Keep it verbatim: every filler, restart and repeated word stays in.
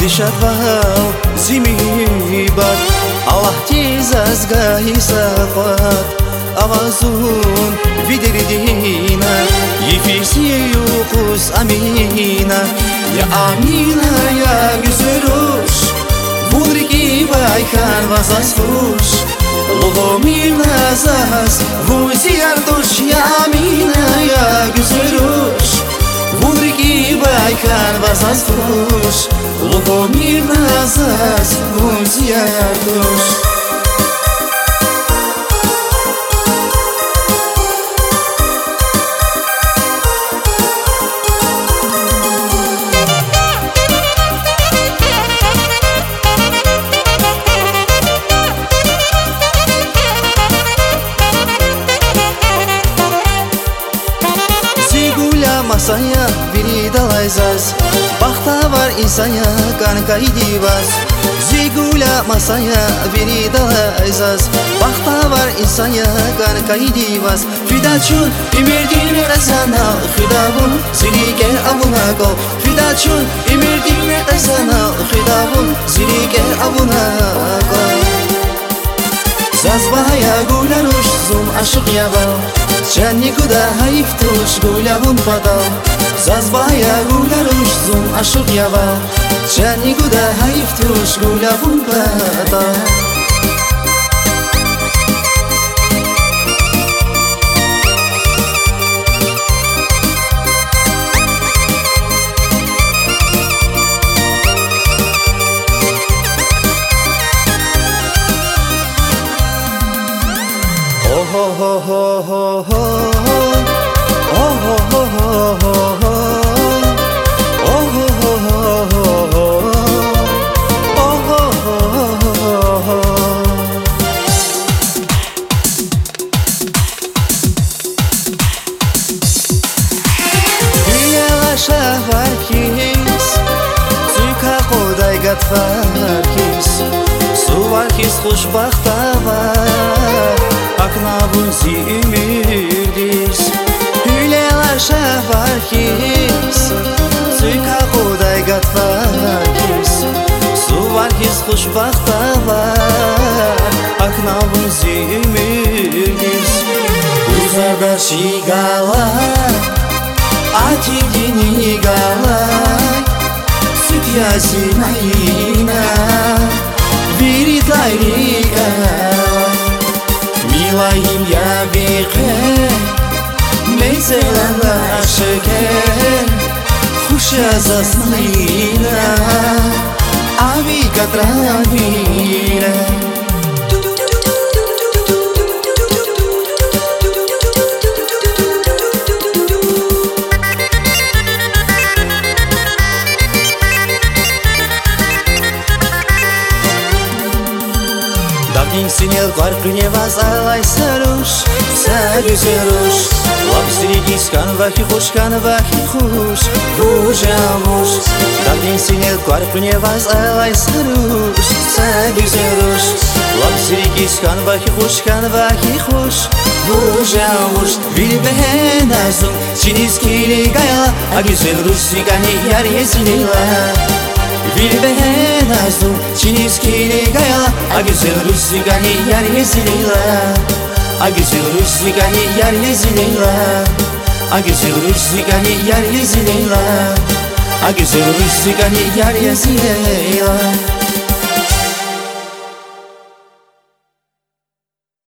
зишадвал зими бад Аллах тез азгай сафат Авазун видердина Ефисию кус амина Я амина, я güzeluş Вулрики байхан вазасфуш Лугомина зас Вузиардуш Я амина, я güzeluş Вулрики байхан вазасфуш Лугомина зас Вузиардуш Masaya biri dalaysas Bakta var insanya kanka idivas Zigula masaya biri dalaysas Bakta var insanya kanka idivas Fidaçun imirdin resana Khidabun zilike abuna go Fidaçun imirdin resana Khidabun zilike abuna go Zazbaya gularush zum aşık yaba Sen nikuda hayiftuş gulabun padal Zazbaya gularush zum aşık yaba Sen nikuda hayiftuş gulabun padal Oh oh oh oh oh oh oh oh oh Suvarkis xoşbaxtava Aknavun zimirdis Hüleler şavarkis Suika qoday gatvarkis Suvarkis xoşbaxtava Aknavun zimirdis Uzada şigala Atidini gala Yasinayina Viritayriga Milayim ya biqe Meyselan aşıke Xuşazasnayina Avi katravina Sinel qarqıne vazalay saruş Sagi saruş Labsrigi skanvahi xoşkanvahi xoş Vujamuş Dagin sinel qarqıne vazalay saruş Sagi saruş Labsrigi skanvahi xoşkanvahi xoş Vujamuş Vilbehen azum Çiniskili gayala Agüzel rusigani yar yesinila Vilbehen azum Çiniskili gayala A güzel rusigani yar yezinila A güzel rusigani yar yezinila A güzel rusigani yar yezinila A güzel rusigani yar yezinila